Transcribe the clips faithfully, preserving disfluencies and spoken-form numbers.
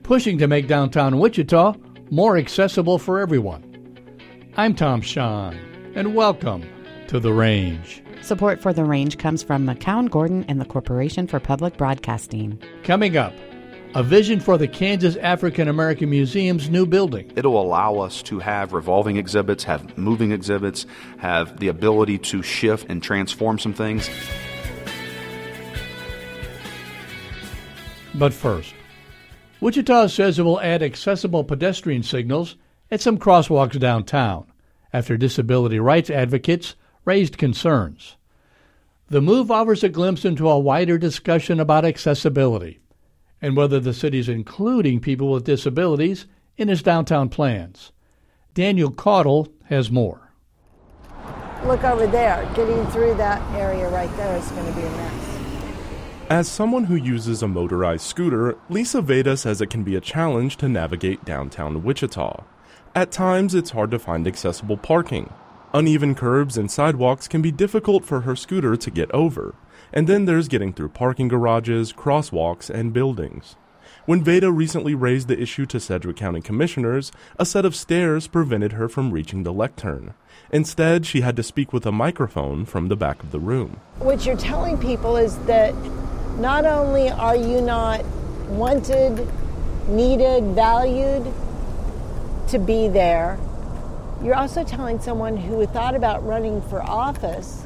pushing to make downtown Wichita more accessible for everyone. I'm Tom Shawn, and welcome to The Range. Support for The Range comes from McCown Gordon and the Corporation for Public Broadcasting. Coming up, a vision for the Kansas African American Museum's new building. It'll allow us to have revolving exhibits, have moving exhibits, have the ability to shift and transform some things. But first, Wichita says it will add accessible pedestrian signals at some crosswalks downtown after disability rights advocates raised concerns. The move offers a glimpse into a wider discussion about accessibility and whether the city is including people with disabilities in its downtown plans. Daniel Caudle has more. Look over there. Getting through that area right there is going to be a mess. As someone who uses a motorized scooter, Lisa Veda says it can be a challenge to navigate downtown Wichita. At times, it's hard to find accessible parking. Uneven curbs and sidewalks can be difficult for her scooter to get over. And then there's getting through parking garages, crosswalks, and buildings. When Veda recently raised the issue to Sedgwick County commissioners, a set of stairs prevented her from reaching the lectern. Instead, she had to speak with a microphone from the back of the room. What you're telling people is that not only are you not wanted, needed, valued to be there, you're also telling someone who thought about running for office,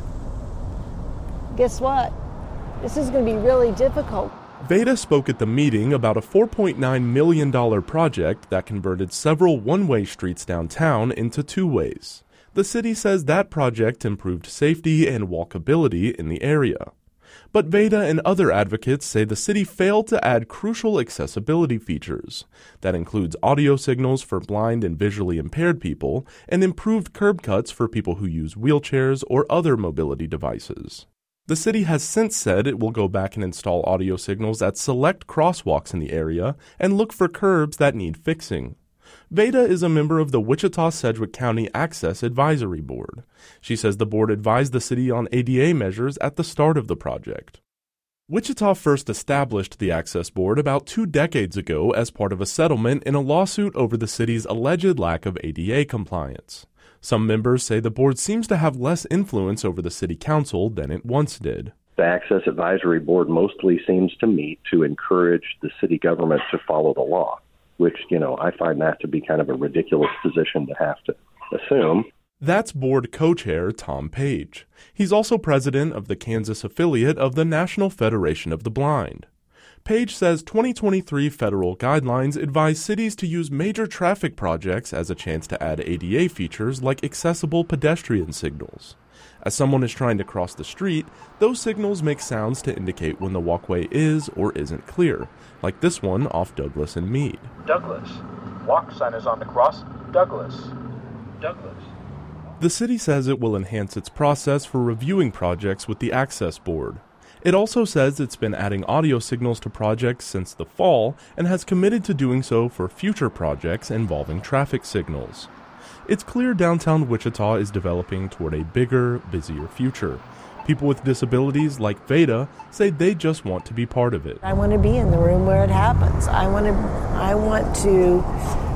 guess what? This is going to be really difficult. Veda spoke at the meeting about a four point nine million dollars project that converted several one-way streets downtown into two-ways. The city says that project improved safety and walkability in the area. But Veda and other advocates say the city failed to add crucial accessibility features. That includes audio signals for blind and visually impaired people and improved curb cuts for people who use wheelchairs or other mobility devices. The city has since said it will go back and install audio signals at select crosswalks in the area and look for curbs that need fixing. Veda is a member of the Wichita-Sedgwick County Access Advisory Board. She says the board advised the city on A D A measures at the start of the project. Wichita first established the Access Board about two decades ago as part of a settlement in a lawsuit over the city's alleged lack of A D A compliance. Some members say the board seems to have less influence over the city council than it once did. The Access Advisory Board mostly seems to meet to encourage the city government to follow the law, which, you know, I find that to be kind of a ridiculous position to have to assume. That's board co-chair Tom Page. He's also president of the Kansas affiliate of the National Federation of the Blind. Page says twenty twenty-three federal guidelines advise cities to use major traffic projects as a chance to add A D A features like accessible pedestrian signals. As someone is trying to cross the street, those signals make sounds to indicate when the walkway is or isn't clear, like this one off Douglas and Meade. Douglas. Walk sign is on the cross. Douglas. Douglas. The city says it will enhance its process for reviewing projects with the Access Board. It also says it's been adding audio signals to projects since the fall and has committed to doing so for future projects involving traffic signals. It's clear downtown Wichita is developing toward a bigger, busier future. People with disabilities like Veda say they just want to be part of it. I want to be in the room where it happens. I want to, I want to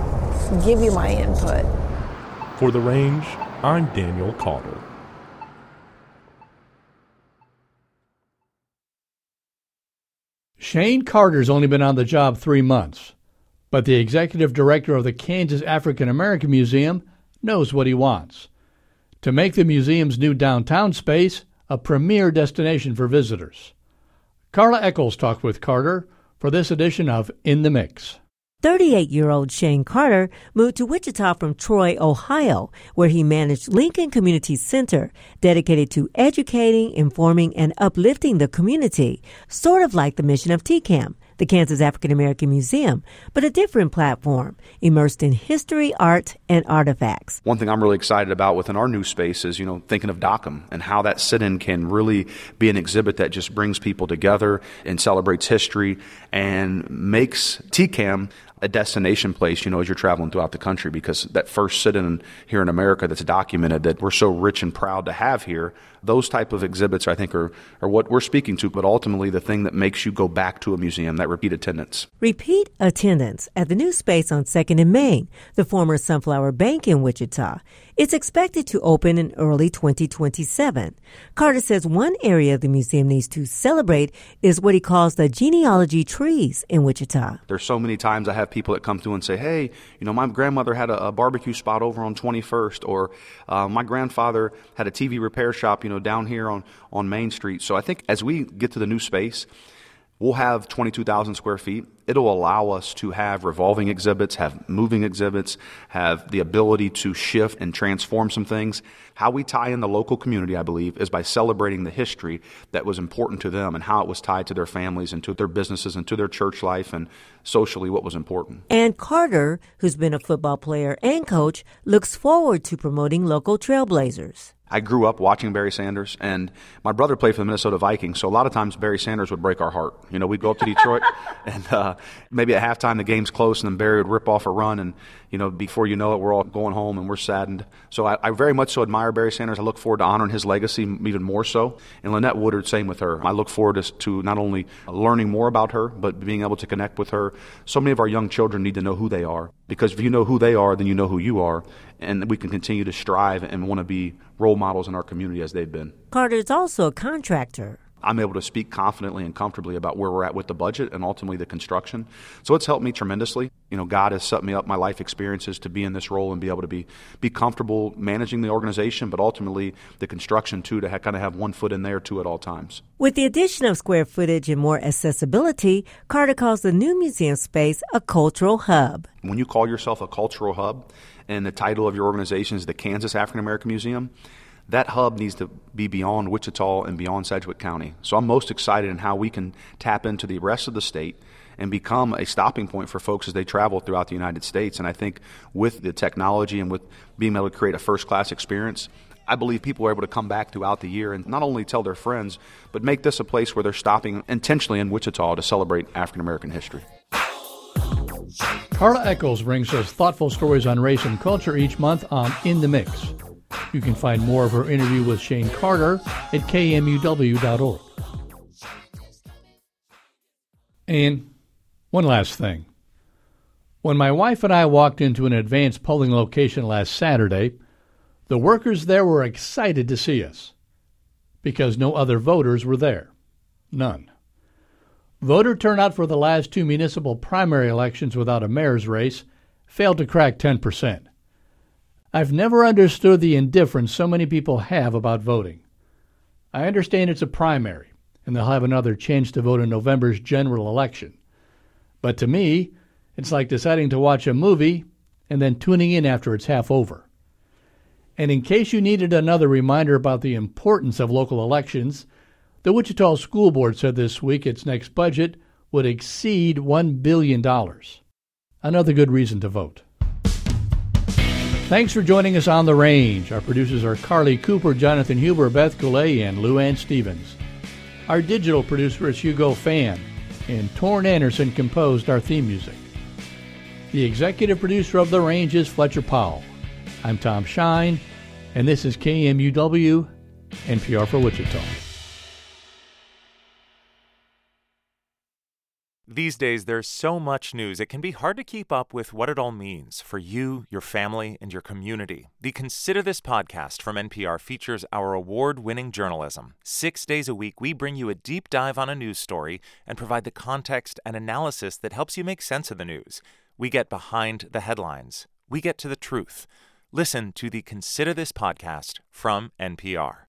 give you my input. For The Range, I'm Daniel Caudle. Shane Carter's only been on the job three months, but the executive director of the Kansas African American Museum knows what he wants: to make the museum's new downtown space a premier destination for visitors. Carla Eccles talked with Carter for this edition of In the Mix. thirty-eight-year-old Shane Carter moved to Wichita from Troy, Ohio, where he managed Lincoln Community Center, dedicated to educating, informing, and uplifting the community, sort of like the mission of T C A M, the Kansas African American Museum, but a different platform, immersed in history, art, and artifacts. One thing I'm really excited about within our new space is, you know, thinking of Dockham and how that sit-in can really be an exhibit that just brings people together and celebrates history and makes T C A M a destination place, you know, as you're traveling throughout the country, because that first sit-in here in America that's documented that we're so rich and proud to have here, those type of exhibits, I think, are, are what we're speaking to, but ultimately the thing that makes you go back to a museum, that repeat attendance. Repeat attendance at the new space on second and Main, the former Sunflower Bank in Wichita. It's expected to open in early twenty twenty-seven. Carter says one area the museum needs to celebrate is what he calls the genealogy trees in Wichita. There's so many times I have people that come through and say, hey, you know, my grandmother had a, a barbecue spot over on twenty-first, or uh, my grandfather had a T V repair shop, you know, down here on, on Main Street. So I think as we get to the new space, we'll have twenty-two thousand square feet. It'll allow us to have revolving exhibits, have moving exhibits, have the ability to shift and transform some things. How we tie in the local community, I believe, is by celebrating the history that was important to them and how it was tied to their families and to their businesses and to their church life and socially what was important. And Carter, who's been a football player and coach, looks forward to promoting local trailblazers. I grew up watching Barry Sanders, and my brother played for the Minnesota Vikings, so a lot of times Barry Sanders would break our heart. You know, we'd go up to Detroit, and uh, maybe at halftime the game's close, and then Barry would rip off a run, and, you know, before you know it, we're all going home, and we're saddened. So I, I very much so admire Barry Sanders. I look forward to honoring his legacy even more so. And Lynette Woodard, same with her. I look forward to, to not only learning more about her, but being able to connect with her. So many of our young children need to know who they are, because if you know who they are, then you know who you are, and we can continue to strive and want to be role models in our community as they've been. Carter's also a contractor. I'm able to speak confidently and comfortably about where we're at with the budget and ultimately the construction. So it's helped me tremendously. You know, God has set me up, my life experiences, to be in this role and be able to be be comfortable managing the organization, but ultimately the construction too, to ha- kind of have one foot in there too at all times. With the addition of square footage and more accessibility, Carter calls the new museum space a cultural hub. When you call yourself a cultural hub and the title of your organization is the Kansas African American Museum, that hub needs to be beyond Wichita and beyond Sedgwick County. So I'm most excited in how we can tap into the rest of the state and become a stopping point for folks as they travel throughout the United States. And I think with the technology and with being able to create a first-class experience, I believe people are able to come back throughout the year and not only tell their friends, but make this a place where they're stopping intentionally in Wichita to celebrate African American history. Carla Echols brings us thoughtful stories on race and culture each month on In the Mix. You can find more of her interview with Shane Carter at K M U W dot org. And one last thing. When my wife and I walked into an advanced polling location last Saturday, the workers there were excited to see us because no other voters were there. None. Voter turnout for the last two municipal primary elections without a mayor's race failed to crack ten percent. I've never understood the indifference so many people have about voting. I understand it's a primary, and they'll have another chance to vote in November's general election. But to me, it's like deciding to watch a movie and then tuning in after it's half over. And in case you needed another reminder about the importance of local elections, the Wichita School Board said this week its next budget would exceed one billion dollars. Another good reason to vote. Thanks for joining us on The Range. Our producers are Carly Cooper, Jonathan Huber, Beth Goulet, and Lou Ann Stevens. Our digital producer is Hugo Fan, and Torrin Anderson composed our theme music. The executive producer of The Range is Fletcher Powell. I'm Tom Shine, and this is K M U W, N P R for Wichita. These days, there's so much news, it can be hard to keep up with what it all means for you, your family, and your community. The Consider This podcast from N P R features our award-winning journalism. Six days a week, we bring you a deep dive on a news story and provide the context and analysis that helps you make sense of the news. We get behind the headlines. We get to the truth. Listen to the Consider This podcast from N P R.